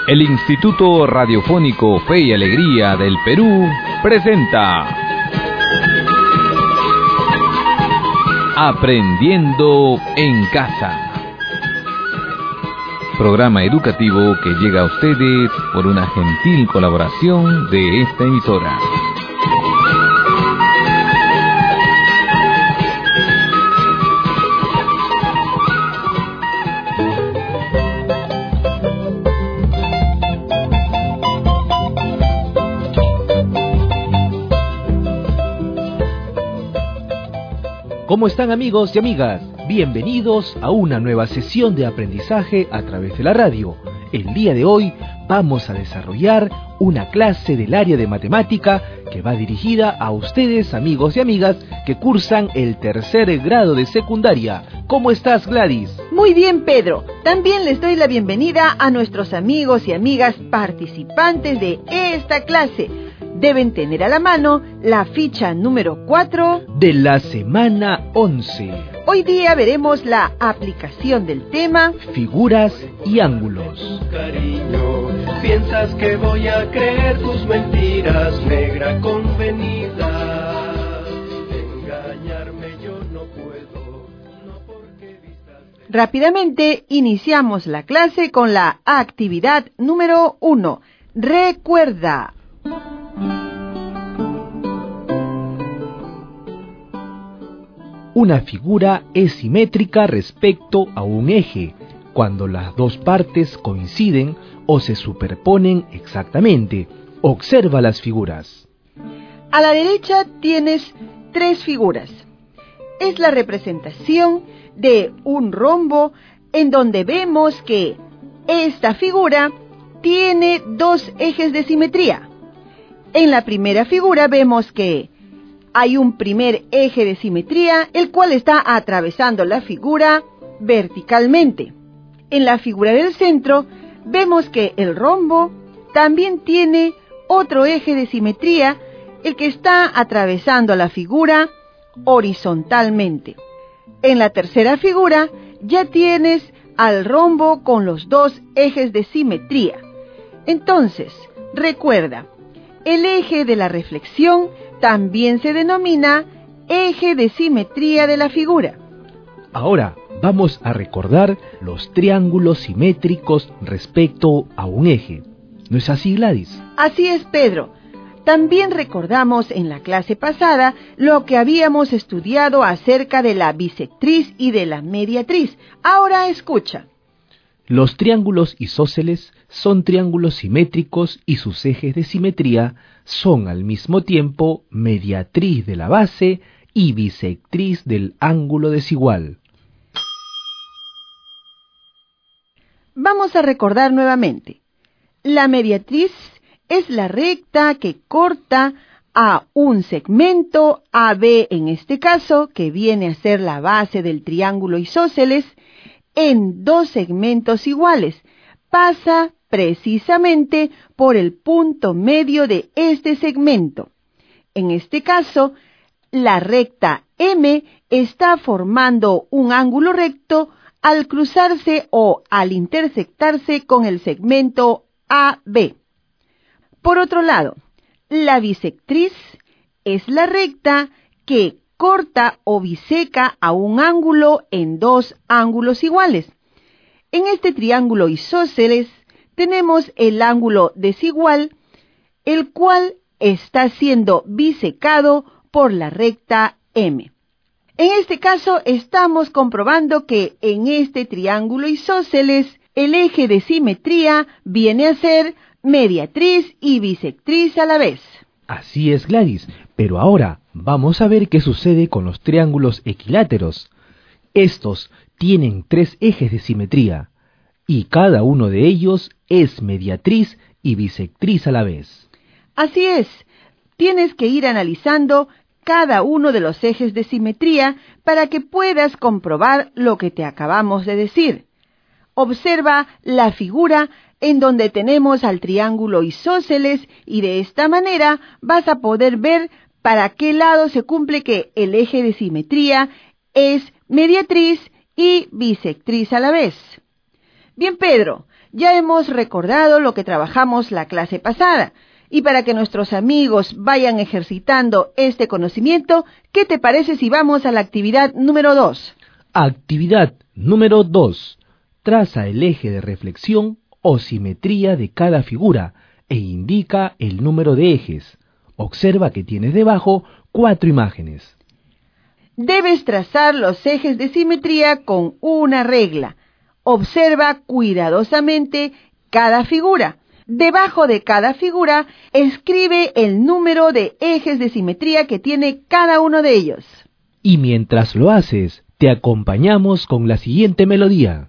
El Instituto Radiofónico Fe y Alegría del Perú presenta Aprendiendo en Casa. Programa educativo que llega a ustedes por una gentil colaboración de esta emisora. ¿Cómo están, amigos y amigas? Bienvenidos a una nueva sesión de aprendizaje a través de la radio. El día de hoy vamos a desarrollar una clase del área de matemática que va dirigida a ustedes, amigos y amigas, que cursan el tercer grado de secundaria. ¿Cómo estás, Gladys? Muy bien, Pedro. También les doy la bienvenida a nuestros amigos y amigas participantes de esta clase. Deben tener a la mano la ficha número 4 de la semana 11. Hoy día veremos la aplicación del tema figuras y ángulos. Cariño, piensas que voy a creer tus mentiras, negra convenida. Engañarme yo no puedo, no porque vistas... Rápidamente iniciamos la clase con la actividad número 1. Recuerda. Una figura es simétrica respecto a un eje, cuando las dos partes coinciden o se superponen exactamente. Observa las figuras. A la derecha tienes 3 figuras. Es la representación de un rombo en donde vemos que esta figura tiene 2 ejes de simetría. En la primera figura vemos que hay un primer eje de simetría, el cual está atravesando la figura verticalmente. En la figura del centro, vemos que el rombo también tiene otro eje de simetría, el que está atravesando la figura horizontalmente. En la tercera figura, ya tienes al rombo con los 2 ejes de simetría. Entonces, recuerda, el eje de la reflexión también se denomina eje de simetría de la figura. Ahora vamos a recordar los triángulos simétricos respecto a un eje. ¿No es así, Gladys? Así es, Pedro. También recordamos en la clase pasada lo que habíamos estudiado acerca de la bisectriz y de la mediatriz. Ahora escucha. Los triángulos isósceles son triángulos simétricos y sus ejes de simetría son al mismo tiempo mediatriz de la base y bisectriz del ángulo desigual. Vamos a recordar nuevamente. La mediatriz es la recta que corta a un segmento AB, en este caso, que viene a ser la base del triángulo isósceles, en 2 segmentos iguales. Pasa precisamente por el punto medio de este segmento. En este caso, la recta M está formando un ángulo recto al cruzarse o al intersectarse con el segmento AB. Por otro lado, la bisectriz es la recta que corta o biseca a un ángulo en 2 ángulos iguales. En este triángulo isósceles tenemos el ángulo desigual, el cual está siendo bisecado por la recta M. En este caso estamos comprobando que en este triángulo isósceles el eje de simetría viene a ser mediatriz y bisectriz a la vez. Así es, Gladys, pero ahora vamos a ver qué sucede con los triángulos equiláteros. Estos tienen 3 ejes de simetría, y cada uno de ellos es mediatriz y bisectriz a la vez. Así es, tienes que ir analizando cada uno de los ejes de simetría para que puedas comprobar lo que te acabamos de decir. Observa la figura en donde tenemos al triángulo isósceles y de esta manera vas a poder ver para qué lado se cumple que el eje de simetría es mediatriz y bisectriz a la vez. Bien, Pedro, Ya hemos recordado lo que trabajamos la clase pasada. Y para que nuestros amigos vayan ejercitando este conocimiento, ¿qué te parece si vamos a la actividad número 2? Actividad número 2. Traza el eje de reflexión o simetría de cada figura e indica el número de ejes. Observa que tienes debajo 4 imágenes. Debes trazar los ejes de simetría con una regla. Observa cuidadosamente cada figura. Debajo de cada figura, escribe el número de ejes de simetría que tiene cada uno de ellos. Y mientras lo haces, te acompañamos con la siguiente melodía.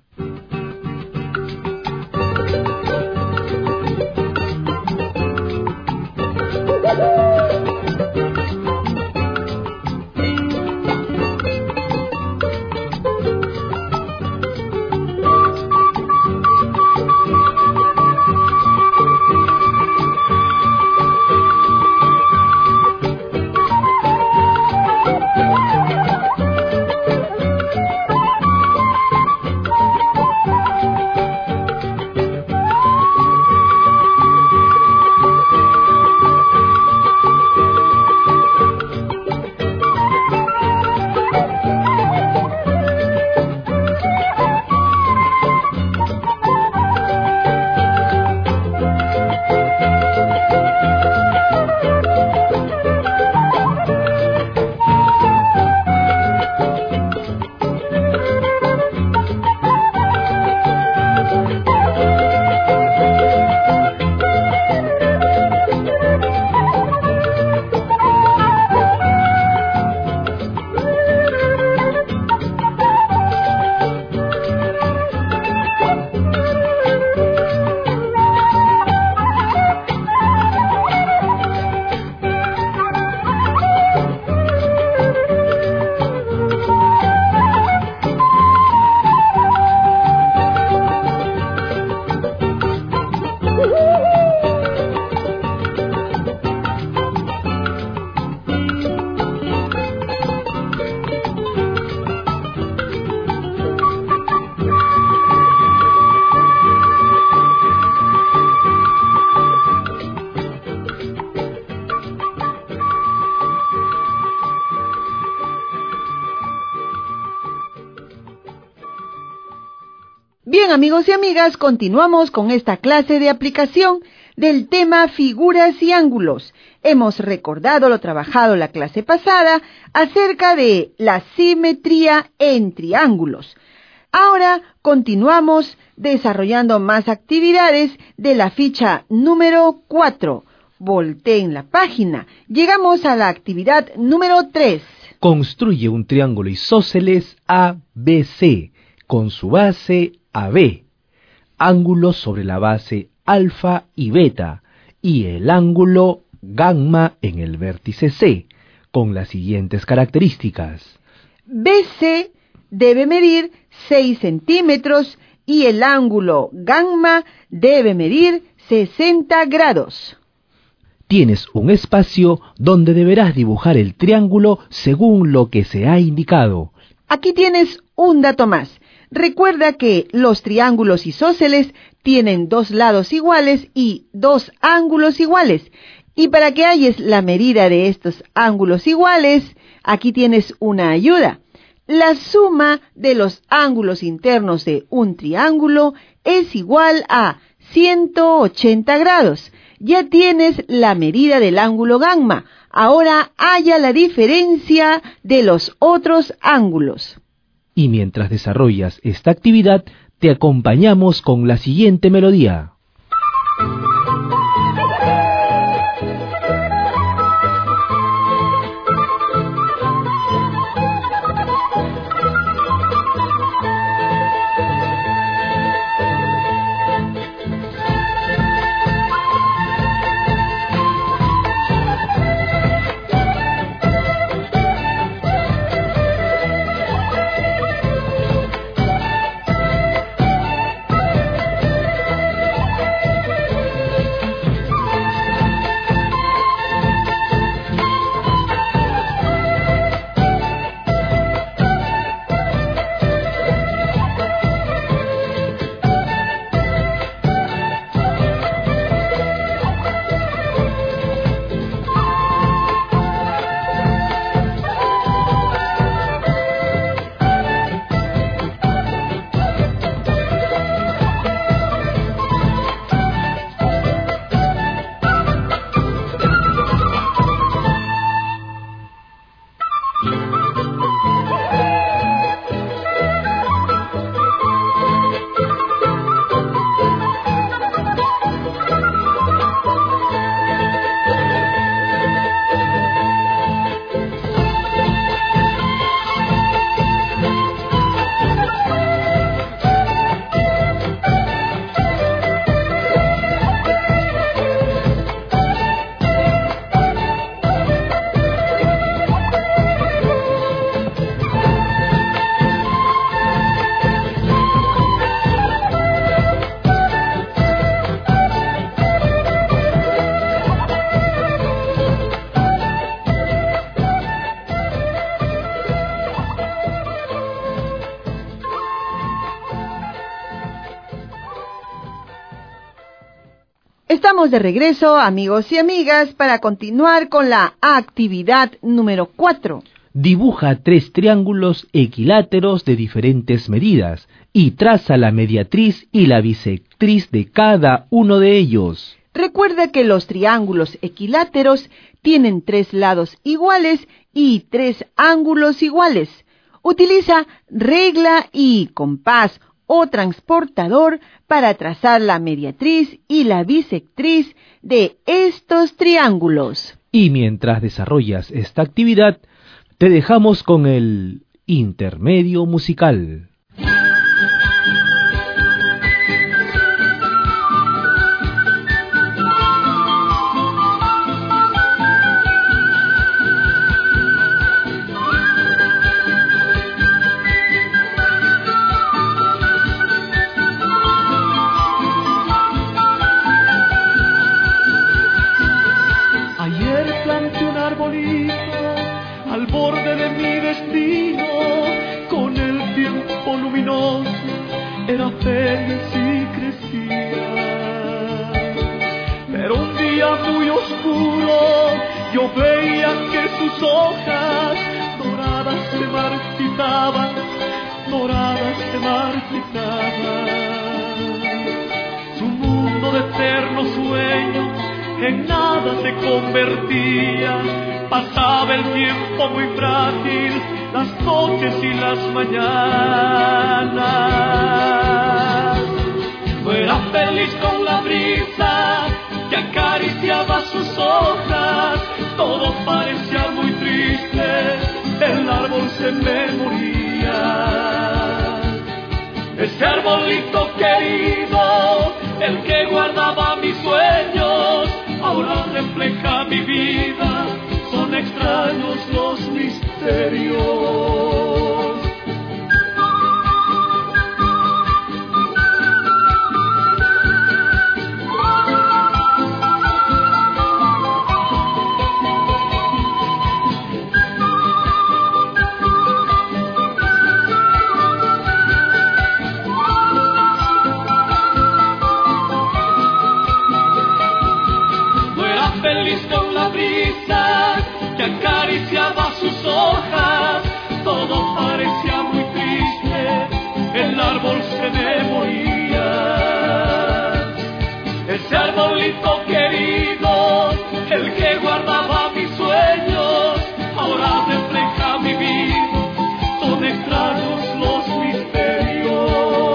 Bien, amigos y amigas, continuamos con esta clase de aplicación del tema figuras y ángulos. Hemos recordado lo trabajado la clase pasada acerca de la simetría en triángulos. Ahora continuamos desarrollando más actividades de la ficha número 4. Volteen la página. Llegamos a la actividad número 3. Construye un triángulo isósceles ABC con su base AB, ángulos sobre la base alfa y beta, y el ángulo gamma en el vértice C, con las siguientes características. BC debe medir 6 centímetros y el ángulo gamma debe medir 60 grados. Tienes un espacio donde deberás dibujar el triángulo según lo que se ha indicado. Aquí tienes un dato más. Recuerda que los triángulos isósceles tienen 2 lados iguales y 2 ángulos iguales. Y para que halles la medida de estos ángulos iguales, aquí tienes una ayuda. La suma de los ángulos internos de un triángulo es igual a 180 grados. Ya tienes la medida del ángulo gamma. Ahora halla la diferencia de los otros ángulos. Y mientras desarrollas esta actividad, te acompañamos con la siguiente melodía. Estamos de regreso, amigos y amigas, para continuar con la actividad número 4. Dibuja 3 triángulos equiláteros de diferentes medidas y traza la mediatriz y la bisectriz de cada uno de ellos. Recuerda que los triángulos equiláteros tienen 3 lados iguales y 3 ángulos iguales. Utiliza regla y compás o transportador para trazar la mediatriz y la bisectriz de estos triángulos. Y mientras desarrollas esta actividad, te dejamos con el intermedio musical. Al borde de mi destino, con el tiempo luminoso, era feliz y crecía. Pero un día muy oscuro, yo veía que sus hojas doradas se marchitaban, Su mundo de eternos sueños en nada se convertía. Pasaba el tiempo muy frágil, las noches y las mañanas. No era feliz con la brisa que acariciaba sus hojas. Todo parecía muy triste, el árbol se me moría. Ese arbolito querido, el que guardaba mis sueños, ahora refleja mi vida. Son extraños los misterios. No era feliz con la brisa que acariciaba sus hojas, todo parecía muy triste, el árbol se me moría. Ese arbolito querido, el que guardaba mis sueños, ahora refleja mi vida, son extraños los misterios.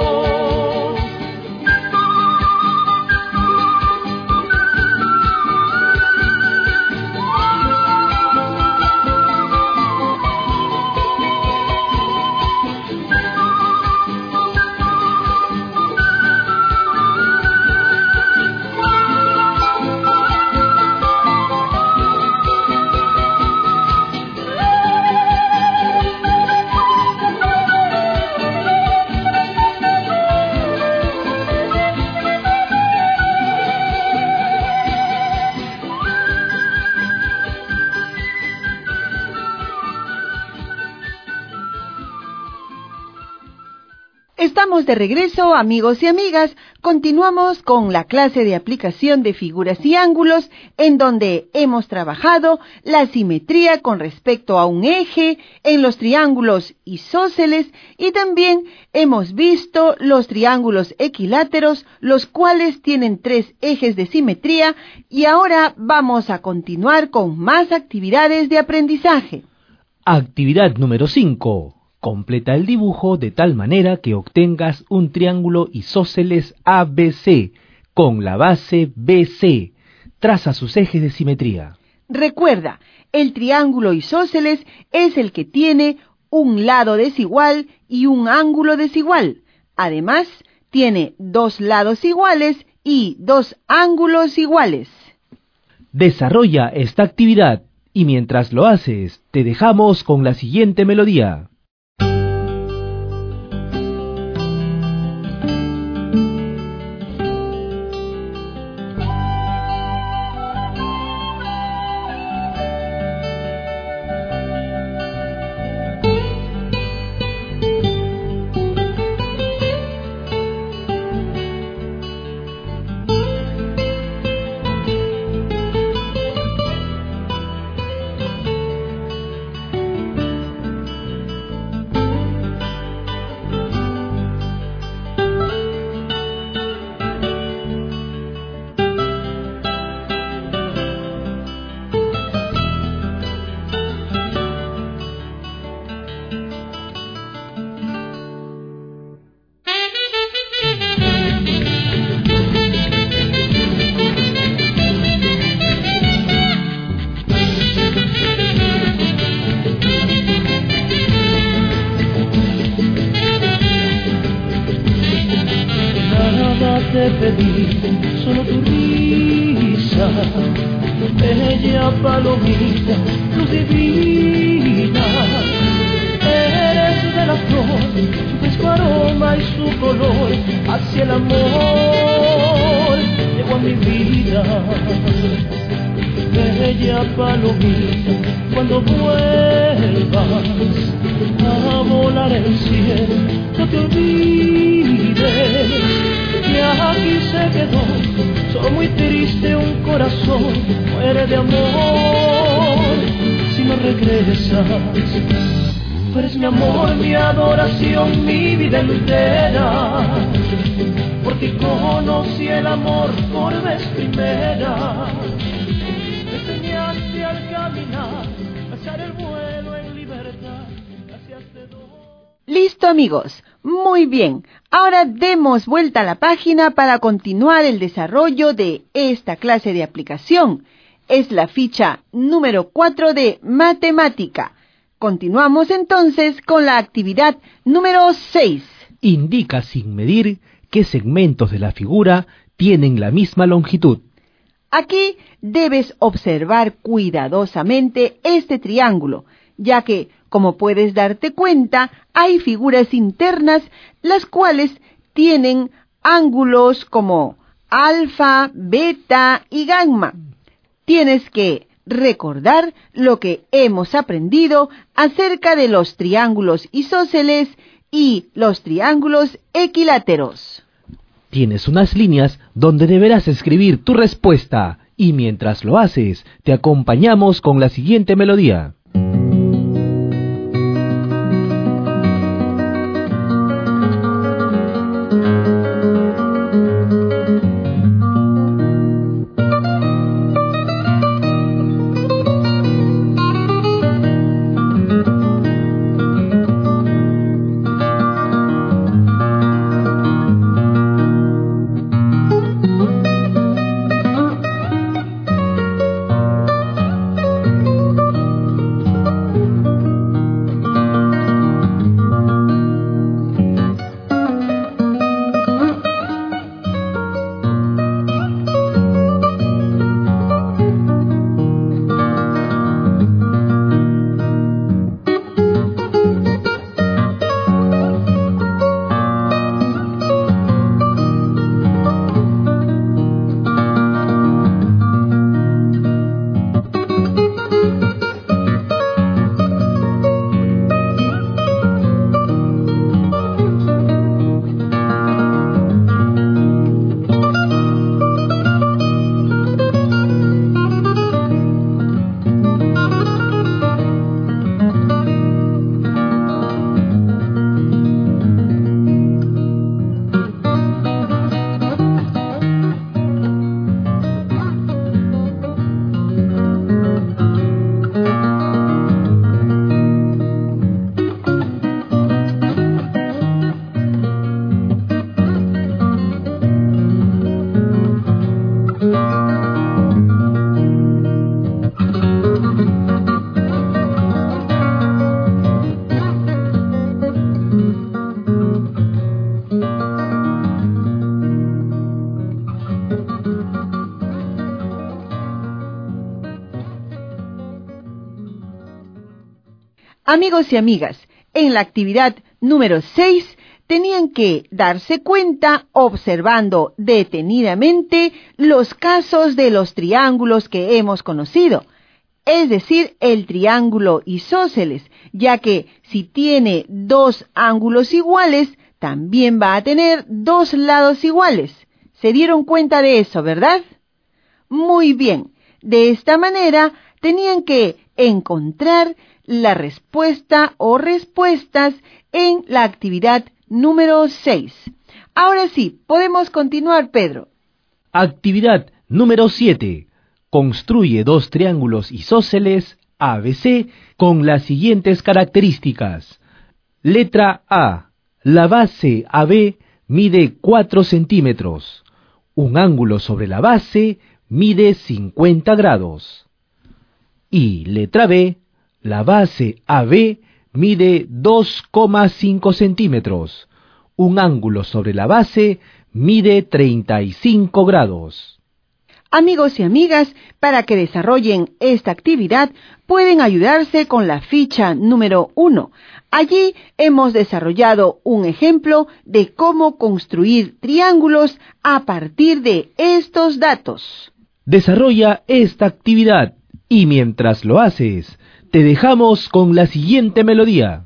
Estamos de regreso, amigos y amigas. Continuamos con la clase de aplicación de figuras y ángulos, en donde hemos trabajado la simetría con respecto a un eje en los triángulos isósceles y también hemos visto los triángulos equiláteros, los cuales tienen 3 ejes de simetría, y ahora vamos a continuar con más actividades de aprendizaje. Actividad número 5. Completa el dibujo de tal manera que obtengas un triángulo isósceles ABC con la base BC. Traza sus ejes de simetría. Recuerda, el triángulo isósceles es el que tiene un lado desigual y un ángulo desigual. Además, tiene dos lados iguales y dos ángulos iguales. Desarrolla esta actividad y mientras lo haces, te dejamos con la siguiente melodía. Te pedí solo tu risa, bella palomita, luz divina. Eres de la flor, su fresco aroma y su color, hacia el amor llegó a mi vida. Bella palomita, cuando vuelvas a volar el cielo, no te olvides que aquí se quedó, solo muy triste un corazón, muere de amor si no regresas. Tú eres mi amor, mi adoración, mi vida entera, por ti conocí el amor por vez primera. Me enseñaste al caminar, a echar el vuelo en libertad, gracias te doy. Listo, amigos. Muy bien. Ahora demos vuelta a la página para continuar el desarrollo de esta clase de aplicación. Es la ficha número 4 de matemática. Continuamos entonces con la actividad número 6. Indica sin medir qué segmentos de la figura tienen la misma longitud. Aquí debes observar cuidadosamente este triángulo, ya que, como puedes darte cuenta, hay figuras internas las cuales tienen ángulos como alfa, beta y gamma. Tienes que recordar lo que hemos aprendido acerca de los triángulos isósceles y los triángulos equiláteros. Tienes unas líneas donde deberás escribir tu respuesta y mientras lo haces, te acompañamos con la siguiente melodía. Amigos y amigas, en la actividad número 6 tenían que darse cuenta observando detenidamente los casos de los triángulos que hemos conocido, es decir, el triángulo isósceles, ya que si tiene dos ángulos iguales, también va a tener dos lados iguales. ¿Se dieron cuenta de eso, verdad? Muy bien, de esta manera tenían que encontrar la respuesta o respuestas en la actividad número 6. Ahora sí, podemos continuar, Pedro. Actividad número 7. Construye dos triángulos isósceles ABC con las siguientes características. Letra A. La base AB mide 4 centímetros. Un ángulo sobre la base mide 50 grados. Y letra B. La base AB mide 2,5 centímetros. Un ángulo sobre la base mide 35 grados. Amigos y amigas, para que desarrollen esta actividad, pueden ayudarse con la ficha número 1. Allí hemos desarrollado un ejemplo de cómo construir triángulos a partir de estos datos. Desarrolla esta actividad y mientras lo haces, te dejamos con la siguiente melodía.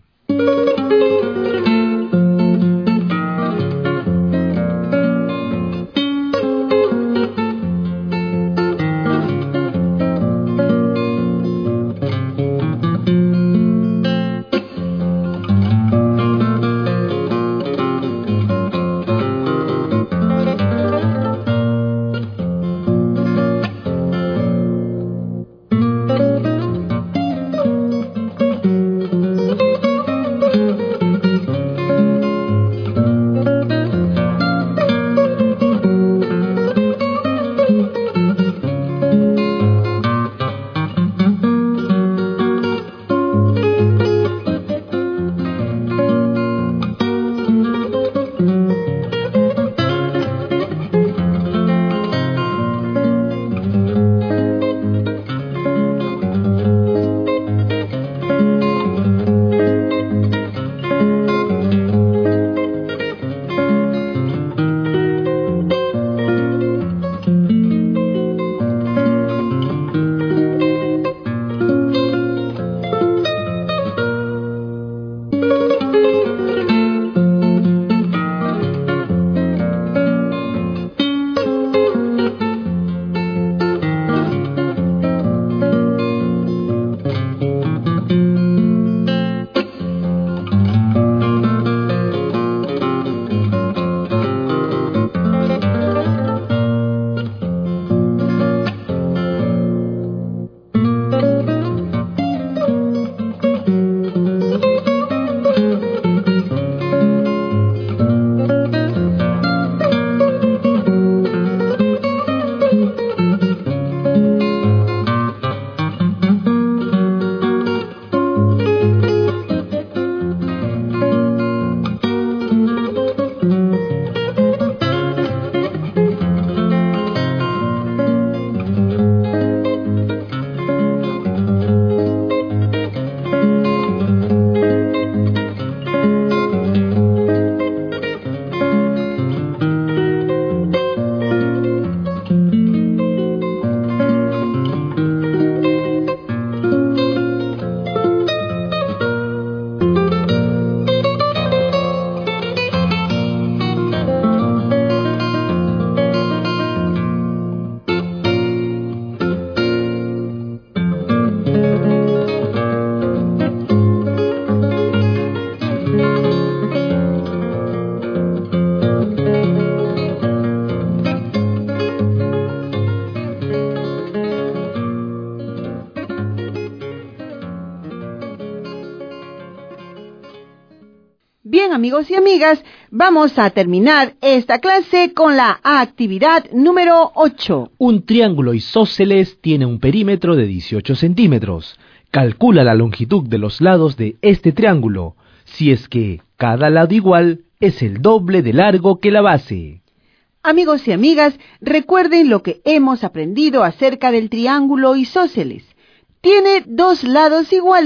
Bien, amigos y amigas, vamos a terminar esta clase con la actividad número 8. Un triángulo isósceles tiene un perímetro de 18 centímetros. Calcula la longitud de los lados de este triángulo, si es que cada lado igual es el doble de largo que la base. Amigos y amigas, recuerden lo que hemos aprendido acerca del triángulo isósceles. Tiene dos lados iguales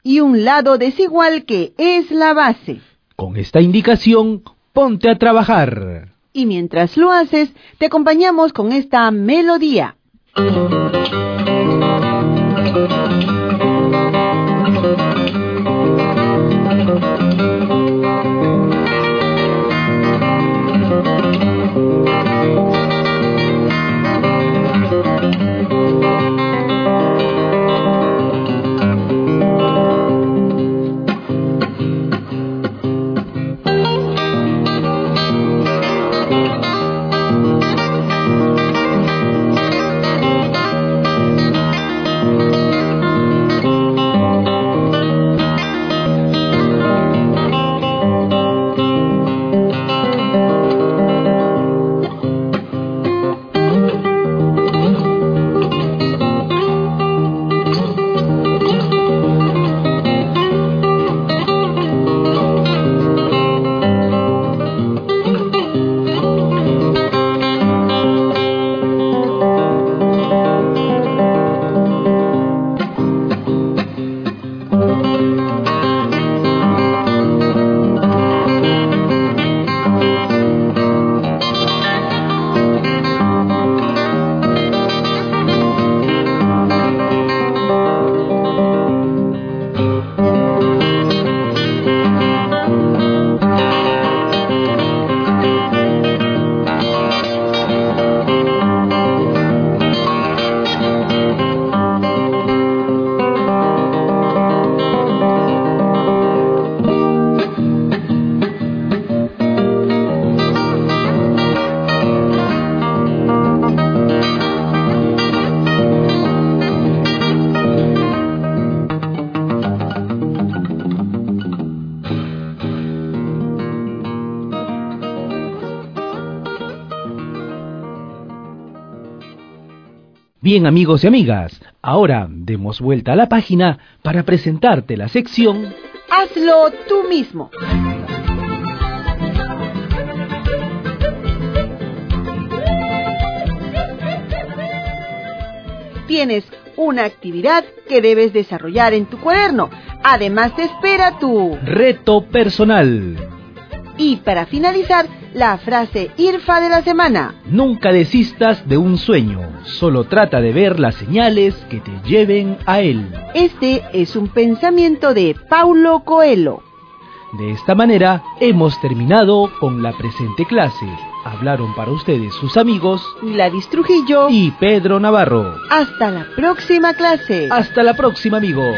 y un lado desigual que es la base. Con esta indicación, ponte a trabajar. Y mientras lo haces, te acompañamos con esta melodía. Bien, amigos y amigas, ahora demos vuelta a la página para presentarte la sección Hazlo tú mismo. Tienes una actividad que debes desarrollar en tu cuaderno. Además te espera tu reto personal. Y para finalizar, la frase IRFA de la semana. Nunca desistas de un sueño, solo trata de ver las señales que te lleven a él. Este es un pensamiento de Paulo Coelho. De esta manera, hemos terminado con la presente clase. Hablaron para ustedes sus amigos Gladys Trujillo y Pedro Navarro. Hasta la próxima clase. Hasta la próxima, amigos.